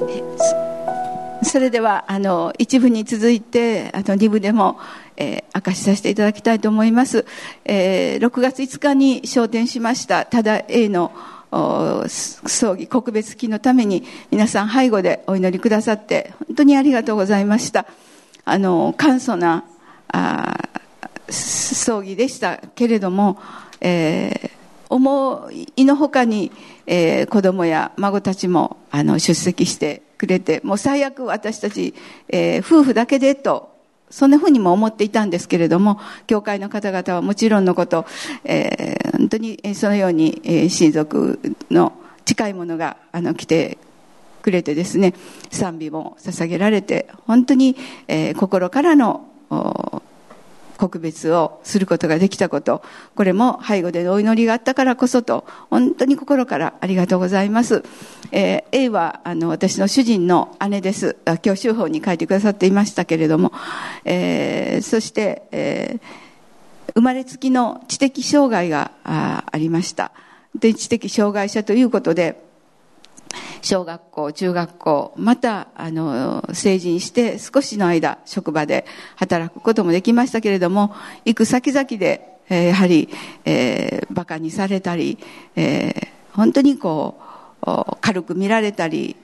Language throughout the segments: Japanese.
それでは一部に続いて二部でも、明かしさせていただきたいと思います。6月5日に昇天しました多田 A の葬儀告別式のために皆さん背後でお祈りくださって本当にありがとうございました。簡素な葬儀でしたけれども、思いのほかに、子供や孫たちも出席してくれて、もう最悪私たち、夫婦だけでとそんなふうにも思っていたんですけれども、教会の方々はもちろんのこと、本当にそのように、親族の近いものが来てくれてですね、賛美も捧げられて本当に、心からの告別をすることができたこと、これも背後でのお祈りがあったからこそと本当に心からありがとうございます。A は私の主人の姉です。今日週報に書いてくださっていましたけれども、そして、生まれつきの知的障害がありました。で、知的障害者ということで小学校、中学校、また成人して少しの間職場で働くこともできましたけれども、行く先々でやはり、馬鹿にされたり、本当に軽く見られたり、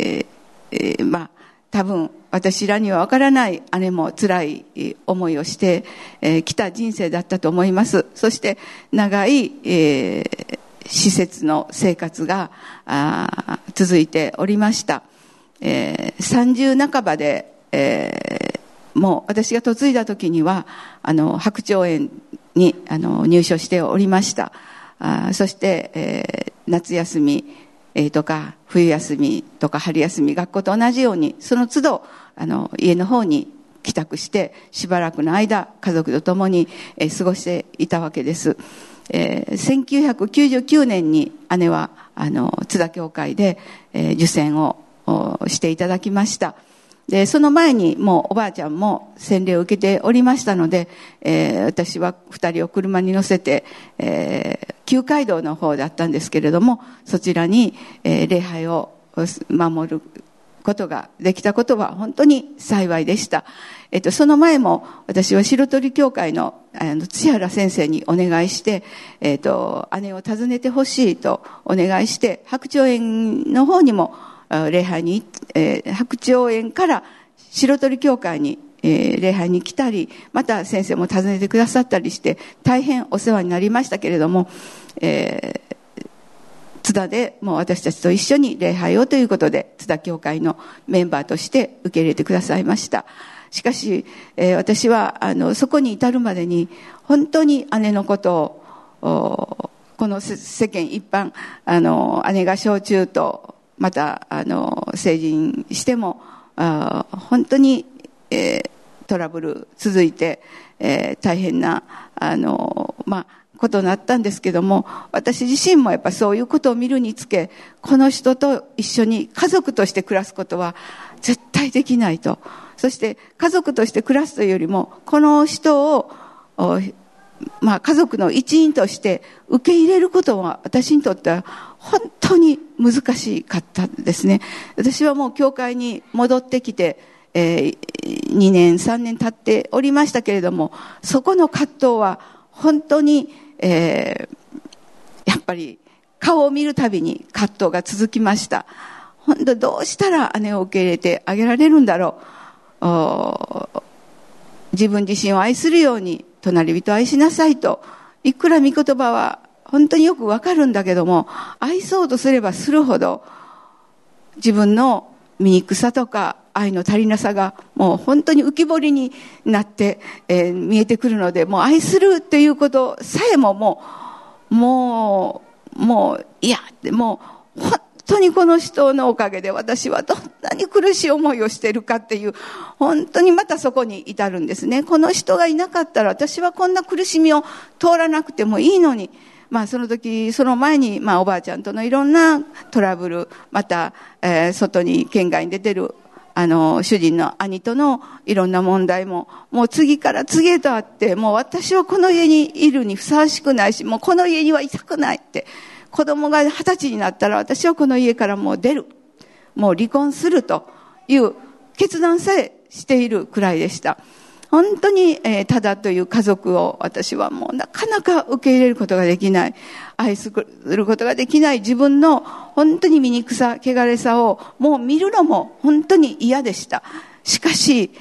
多分私らにはわからない姉も辛い思いをしてきた人生だったと思います。そして長い、施設の生活が続いておりました。30半ばで、もう私が嫁いだ時には白鳥園に入所しておりました。そして、夏休み、とか冬休みとか春休み、学校と同じようにその都度家の方に帰宅してしばらくの間家族と共に、過ごしていたわけです。1999年に姉は津田教会で、受洗をしていただきました。でその前にもうおばあちゃんも洗礼を受けておりましたので、私は2人を車に乗せて、旧街道の方だったんですけれども、そちらに、礼拝を守ることができたことは本当に幸いでした。その前も私は白鳥教会の土原先生にお願いして、姉を訪ねてほしいとお願いして白鳥園の方にも礼拝に、白鳥園から白鳥教会に、礼拝に来たり、また先生も訪ねてくださったりして大変お世話になりましたけれども、津田でもう私たちと一緒に礼拝をということで津田教会のメンバーとして受け入れてくださいました。しかし、私はそこに至るまでに本当に姉のことをこの世間一般姉が小中とまた成人しても本当に、トラブル続いて、大変なことになったんですけども、私自身もやっぱそういうことを見るにつけ、この人と一緒に家族として暮らすことは絶対できないと。そして家族として暮らすというよりもこの人を家族の一員として受け入れることは私にとっては本当に難しかったですね。私はもう教会に戻ってきて、2年3年経っておりましたけれども、そこの葛藤は本当に、やっぱり顔を見るたびに葛藤が続きました。本当どうしたら姉を受け入れてあげられるんだろう。自分自身を愛するように隣人を愛しなさいと、いくら御言葉は本当によくわかるんだけども、愛そうとすればするほど自分の醜さとか愛の足りなさがもう本当に浮き彫りになって、見えてくるので、もう愛するっていうことさえももういや、もう本当にこの人のおかげで私はどんなに苦しい思いをしているかっていう、本当にまたそこに至るんですね。この人がいなかったら私はこんな苦しみを通らなくてもいいのに、その時その前におばあちゃんとのいろんなトラブル、また、外に県外に出てる主人の兄とのいろんな問題ももう次から次へとあって、もう私はこの家にいるにふさわしくないし、もうこの家にはいたくないって、子供が20歳になったら私はこの家からもう出る、 もう離婚するという決断さえしているくらいでした。本当に、ただという家族を私はもうなかなか受け入れることができない、愛することができない自分の本当に醜さ、汚れさをもう見るのも本当に嫌でした。しかし、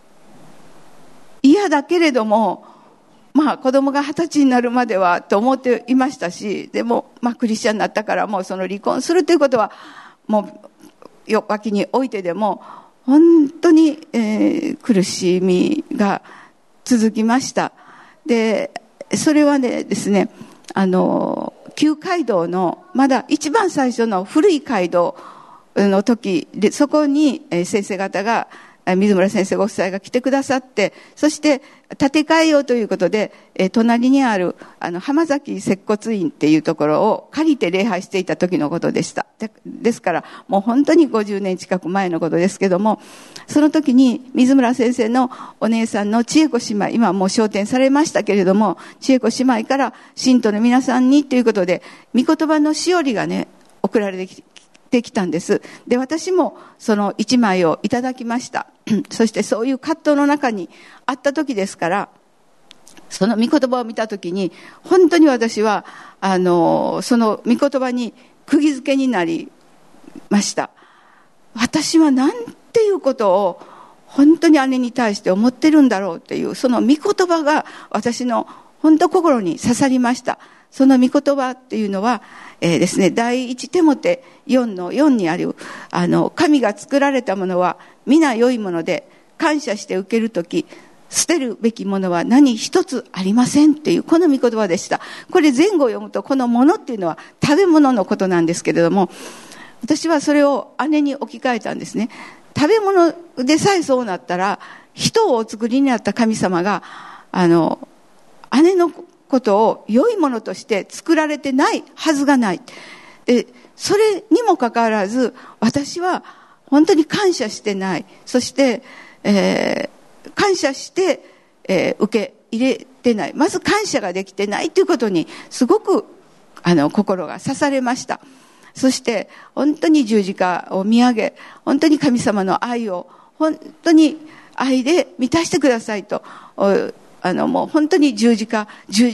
嫌だけれども、子供が20歳になるまではと思っていましたし、でも、クリスチャンになったからもうその離婚するということは、もう、脇に置いてでも、本当に、苦しみが続きました。で、それはねですね、旧街道の、まだ一番最初の古い街道の時で、そこに先生方が、水村先生ご夫妻が来てくださって、そして建て替えようということで、隣にある浜崎接骨院っていうところを借りて礼拝していた時のことでした。ですからもう本当に50年近く前のことですけども、その時に水村先生のお姉さんの千恵子姉妹、今はもう昇天されましたけれども、千恵子姉妹から信徒の皆さんにということで、御言葉のしおりがね、送られてきたんです。で、私もその一枚をいただきました。そしてそういう葛藤の中にあった時ですから、その御言葉を見た時に、本当に私は、その御言葉に釘付けになりました。私はなんていうことを本当に姉に対して思ってるんだろうっていう、その御言葉が私の本当心に刺さりました。その御言葉っていうのは、ですね、第一テモテ 4:4 にある、神が作られたものは皆良いもので、感謝して受けるとき、捨てるべきものは何一つありませんっていう、この御言葉でした。これ前後を読むと、このものっていうのは食べ物のことなんですけれども、私はそれを姉に置き換えたんですね。食べ物でさえそうなったら、人をお作りになった神様が、姉のことを良いものとして作られてないはずがない。で、それにもかかわらず、私は本当に感謝してない。そして、感謝して、受け入れてない。まず感謝ができてないということに、すごく、心が刺されました。そして、本当に十字架を見上げ、本当に神様の愛を、本当に愛で満たしてくださいと、もう本当に十字架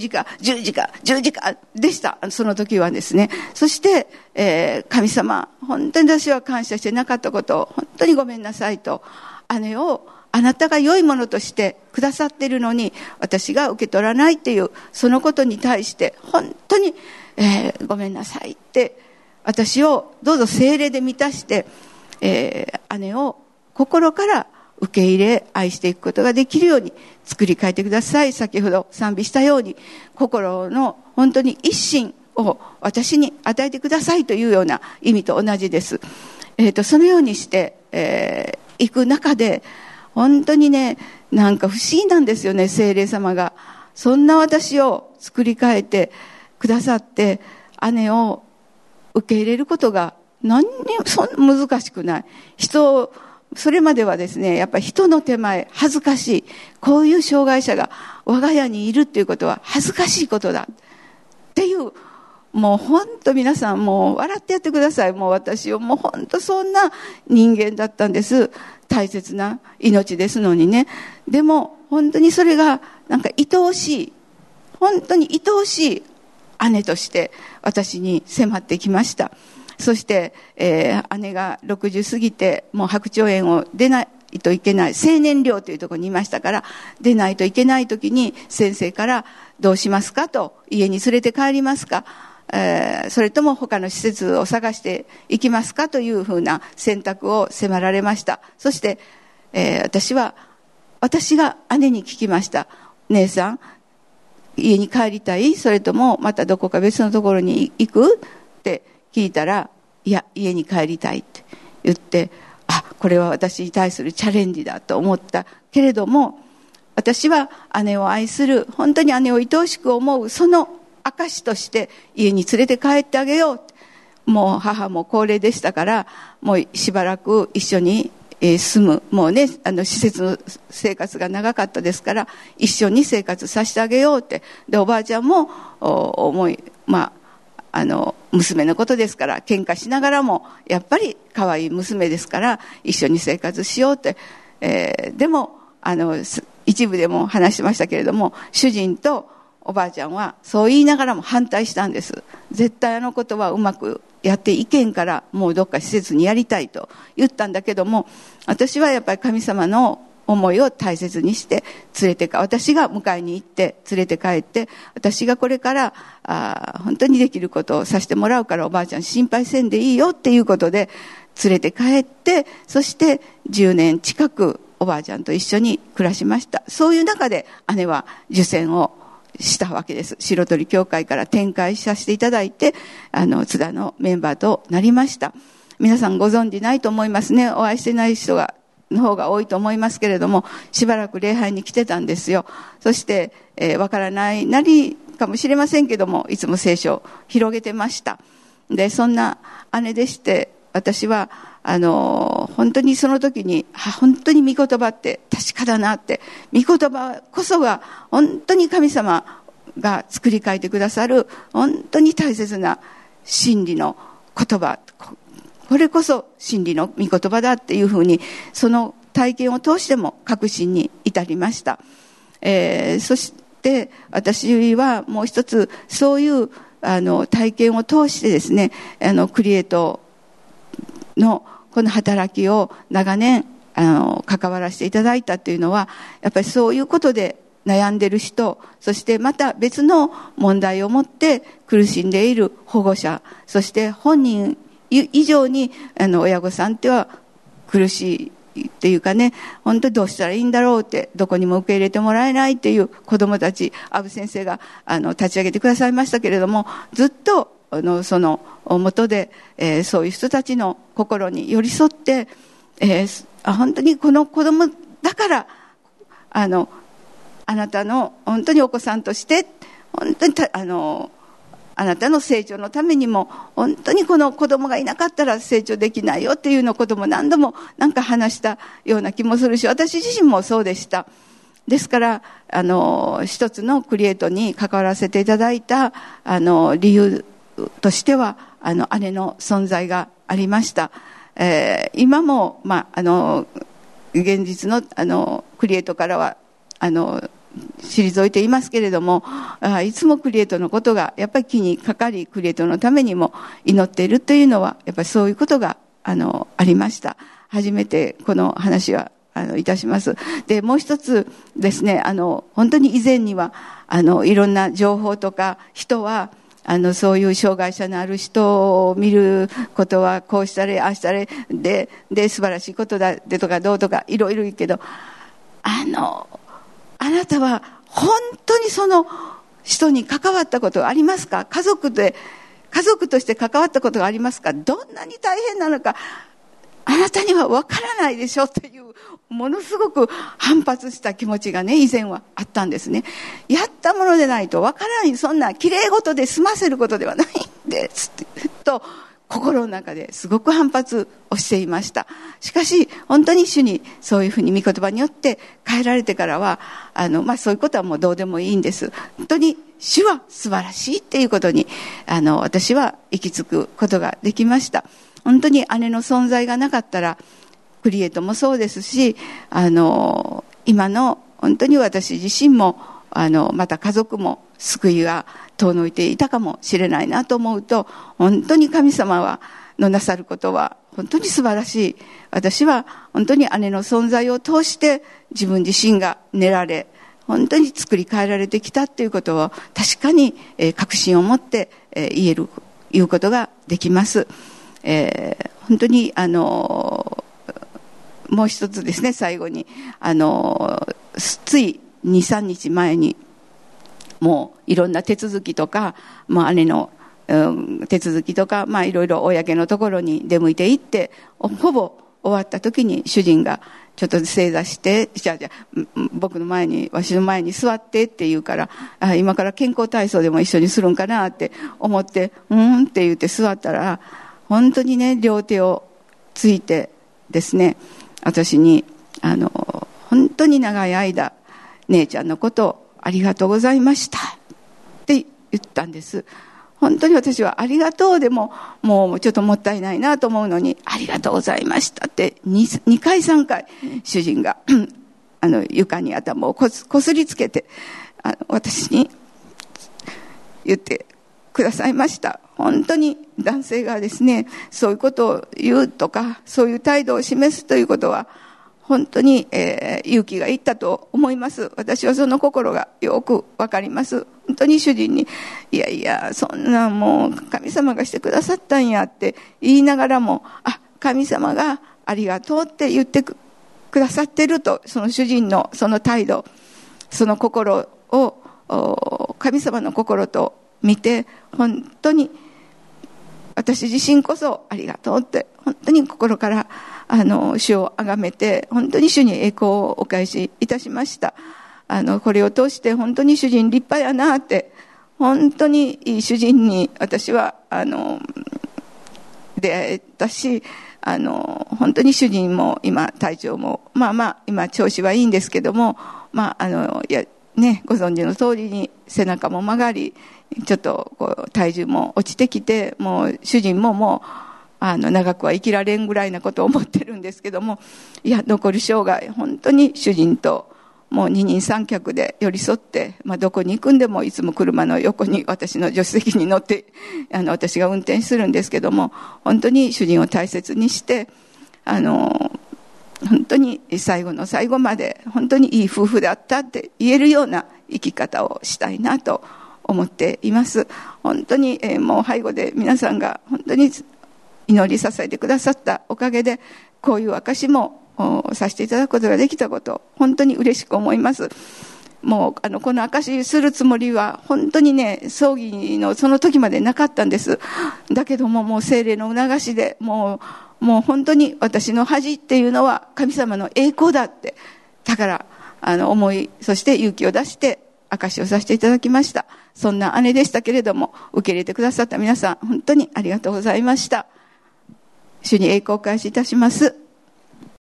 でした。その時はですね。そして、神様、本当に私は感謝してなかったことを、本当にごめんなさいと、姉をあなたが良いものとしてくださっているのに、私が受け取らないっていう、そのことに対して、本当に、ごめんなさいって、私をどうぞ聖霊で満たして、姉を心から受け入れ愛していくことができるように作り変えてください。先ほど賛美したように、心の本当に一心を私に与えてくださいというような意味と同じです。そのようにして、いく中で、本当にね、なんか不思議なんですよね、聖霊様が。そんな私を作り変えてくださって、姉を受け入れることが何にも難しくない。それまではですね、やっぱり人の手前、恥ずかしい。こういう障害者が我が家にいるっていうことは恥ずかしいことだ。っていう、もう本当皆さんもう笑ってやってください。もう私をもう本当そんな人間だったんです。大切な命ですのにね。でも本当にそれがなんか愛おしい。本当に愛おしい姉として私に迫ってきました。そして、姉が60過ぎてもう白鳥園を出ないといけない青年寮というところにいましたから、出ないといけない時に先生からどうしますかと、家に連れて帰りますか、それとも他の施設を探していきますかというふうな選択を迫られました。そして、私が姉に聞きました。姉さん、家に帰りたい？それともまたどこか別のところに行く？って聞いたら、いや、家に帰りたいって言って、これは私に対するチャレンジだと思ったけれども、私は姉を愛する、本当に姉を愛おしく思う、その証として家に連れて帰ってあげよう。もう母も高齢でしたから、もうしばらく一緒に住む。もうね、施設の生活が長かったですから、一緒に生活させてあげようって。で、おばあちゃんも、 娘のことですから喧嘩しながらもやっぱり可愛い娘ですから一緒に生活しようって、でも一部でも話しましたけれども、主人とおばあちゃんはそう言いながらも反対したんです。絶対ことはうまくやっていけんからもうどっか施設にやりたいと言ったんだけども、私はやっぱり神様の思いを大切にして私が迎えに行って連れて帰って、私がこれから本当にできることをさせてもらうからおばあちゃん心配せんでいいよっていうことで連れて帰って、そして10年近くおばあちゃんと一緒に暮らしました。そういう中で姉は受洗をしたわけです。白鳥教会から展開させていただいて津田のメンバーとなりました。皆さんご存知ないと思いますね。お会いしてない人の方が多いと思いますけれども、しばらく礼拝に来てたんですよ。そして、わからないなりかもしれませんけども、いつも聖書を広げてました。で、そんな姉でして、私は本当にその時に本当に御言葉って確かだなって、御言葉こそが本当に神様が作り変えてくださる本当に大切な真理の言葉、これこそ真理の御言葉だっていうふうに、その体験を通しても確信に至りました。そして私はもう一つそういう体験を通してですね、クリエイトのこの働きを長年関わらせていただいたというのは、やっぱりそういうことで悩んでいる人、そしてまた別の問題を持って苦しんでいる保護者、そして本人以上に親御さんっては苦しいっていうかね、本当にどうしたらいいんだろうって、どこにも受け入れてもらえないっていう子どもたち、阿部先生が立ち上げてくださいましたけれども、ずっとその元で、そういう人たちの心に寄り添って、本当にこの子供だからあなたの本当にお子さんとして本当にあなたの成長のためにも本当にこの子供がいなかったら成長できないよっていうのことも何度もなんか話したような気もするし、私自身もそうでした。ですから一つのクリエイトに関わらせていただいた理由としては姉の存在がありました。今も、現実のクリエイトからは退いていますけれども、いつもクリエイトのことがやっぱり気にかかり、クリエイトのためにも祈っているというのはやっぱりそういうことがありました。初めてこの話はいたします。で、もう一つですね、本当に以前にはいろんな情報とか人はそういう障害者のある人を見ることはこうしたれああしたれで素晴らしいことだでとかどうとかいろいろ言うけど、あなたは本当にその人に関わったことがありますか？家族として関わったことがありますか？どんなに大変なのかあなたには分からないでしょというものすごく反発した気持ちがね、以前はあったんですね。やったものでないと分からない、そんな綺麗事で済ませることではないんですと心の中ですごく反発をしていました。しかし本当に主にそういうふうに御言葉によって変えられてからはそういうことはもうどうでもいいんです。本当に主は素晴らしいっていうことに私は行き着くことができました。本当に姉の存在がなかったらクリエイトもそうですし今の本当に私自身もまた家族も救いが遠のいていたかもしれないなと思うと、本当に神様のなさることは本当に素晴らしい。私は本当に姉の存在を通して自分自身が練られ本当に作り変えられてきたということを確かに確信を持って言うことができます。本当にもう一つですね、最後につい 2,3 日前にもういろんな手続きとか、姉の、手続きとか、いろいろ公のところに出向いていってほぼ終わった時に主人がちょっと正座して僕の前にわしの前に座ってって言うから、今から健康体操でも一緒にするんかなって思ってって言って座ったら、本当にね両手をついてですね、私に本当に長い間姉ちゃんのことをありがとうございましたって言ったんです。 本当に私はありがとうでも、もうちょっともったいないなと思うのに、ありがとうございましたって2回3回主人が床に頭をこすりつけて私に言ってくださいました。本当に男性がですね、そういうことを言うとか、そういう態度を示すということは本当に、勇気がいったと思います。私はその心がよくわかります。本当に主人に、いやいや、そんなもう神様がしてくださったんやって言いながらも、神様がありがとうって言ってくださってると、その主人のその態度、その心を神様の心と見て、本当に私自身こそありがとうって本当に心から主をあがめて、本当に主に栄光をお返しいたしました。これを通して本当に主人立派やなって、本当にいい主人に私は出会えたし、本当に主人も今体調も今調子はいいんですけども、ご存知の通りに背中も曲がり、ちょっと体重も落ちてきて、もう主人ももう長くは生きられんぐらいなことを思ってるんですけども、いや残り生涯本当に主人ともう二人三脚で寄り添って、どこに行くんでもいつも車の横に私の助手席に乗って私が運転するんですけども、本当に主人を大切にして本当に最後の最後まで本当にいい夫婦だったって言えるような生き方をしたいなと思っています。本当にもう背後で皆さんが本当に祈り支えてくださったおかげで、こういう証もさせていただくことができたこと、本当に嬉しく思います。もうこの証しするつもりは本当にね、葬儀のその時までなかったんです。だけども、もう聖霊の促しでもう本当に私の恥っていうのは神様の栄光だって、だから思い、そして勇気を出して証しをさせていただきました。そんな姉でしたけれども、受け入れてくださった皆さん本当にありがとうございました。主に栄光をお返しいたします。